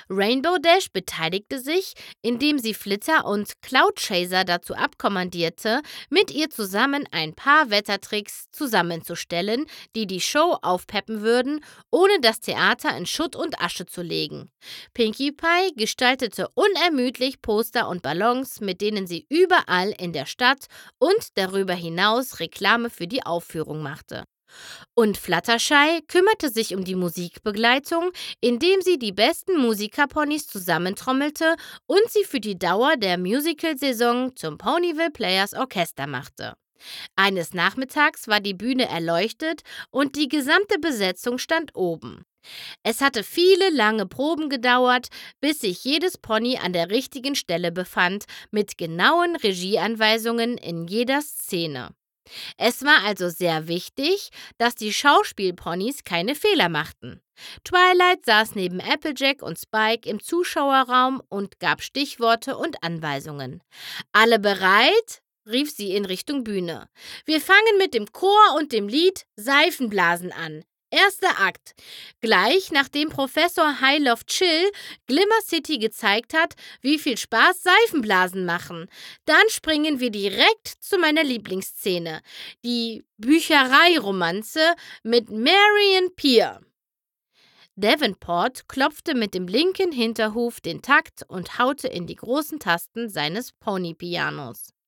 Rainbow Dash beteiligte sich, indem sie Flitter und Cloud Chaser dazu abkommandierte, mit ihr zusammen ein paar Wettertricks zusammenzustellen, die die Show aufpeppen würden, ohne das Theater in Schutt und Asche zu legen. Pinkie Pie gestaltete unermüdlich Poster und Ballons, mit denen sie überall in der Stadt und darüber hinaus Reklame für die Aufführung machte. Und Fluttershy kümmerte sich um die Musikbegleitung, indem sie die besten Musikerponys zusammentrommelte und sie für die Dauer der Musicalsaison zum Ponyville Players Orchester machte. Eines Nachmittags war die Bühne erleuchtet und die gesamte Besetzung stand oben. Es hatte viele lange Proben gedauert, bis sich jedes Pony an der richtigen Stelle befand, mit genauen Regieanweisungen in jeder Szene. Es war also sehr wichtig, dass die Schauspielponys keine Fehler machten. Twilight saß neben Applejack und Spike im Zuschauerraum und gab Stichworte und Anweisungen. »Alle bereit?« rief sie in Richtung Bühne. »Wir fangen mit dem Chor und dem Lied Seifenblasen an. Erster Akt. Gleich nachdem Professor Highloft Chill Glimmer City gezeigt hat, wie viel Spaß Seifenblasen machen. Dann springen wir direkt zu meiner Lieblingsszene, die Büchereiromanze mit Marion Peer.« Davenport klopfte mit dem linken Hinterhuf den Takt und haute in die großen Tasten seines Ponypianos.